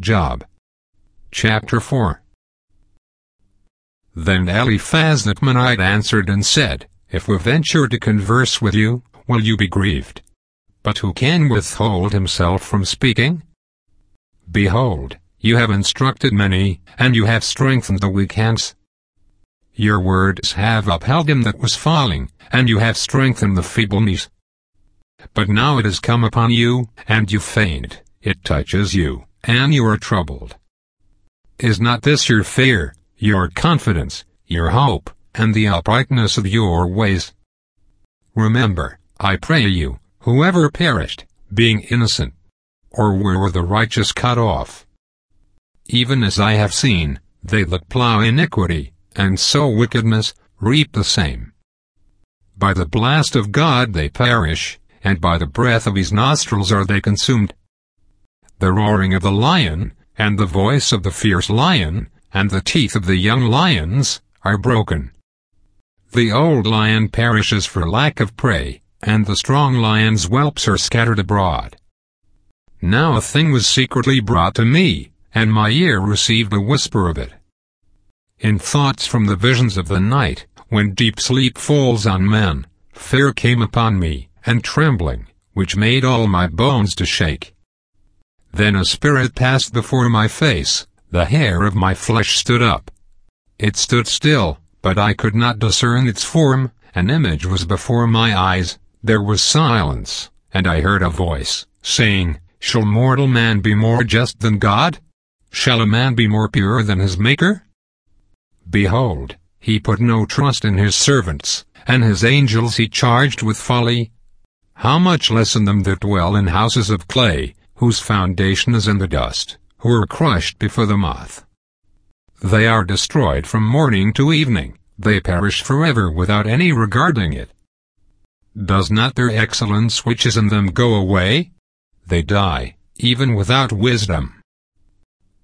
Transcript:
Job. Chapter 4. Then Eliphaz the Temanite answered and said, If we venture to converse with you, will you be grieved? But who can withhold himself from speaking? Behold, you have instructed many, and you have strengthened the weak hands. Your words have upheld him that was falling, and you have strengthened the feeble knees. But now it has come upon you, and you faint, it touches you, and you are troubled. Is not this your fear, your confidence, your hope, and the uprightness of your ways? Remember, I pray you, whoever perished, being innocent, or were the righteous cut off. Even as I have seen, they that plow iniquity, and sow wickedness, reap the same. By the blast of God they perish, and by the breath of his nostrils are they consumed. The roaring of the lion, and the voice of the fierce lion, and the teeth of the young lions, are broken. The old lion perishes for lack of prey, and the strong lion's whelps are scattered abroad. Now a thing was secretly brought to me, and my ear received a whisper of it. In thoughts from the visions of the night, when deep sleep falls on men, fear came upon me, and trembling, which made all my bones to shake. Then a spirit passed before my face, the hair of my flesh stood up. It stood still, but I could not discern its form, an image was before my eyes, there was silence, and I heard a voice, saying, Shall mortal man be more just than God? Shall a man be more pure than his Maker? Behold, he put no trust in his servants, and his angels he charged with folly. How much less in them that dwell in houses of clay, whose foundation is in the dust, who are crushed before the moth. They are destroyed from morning to evening, they perish forever without any regarding it. Does not their excellence which is in them go away? They die, even without wisdom.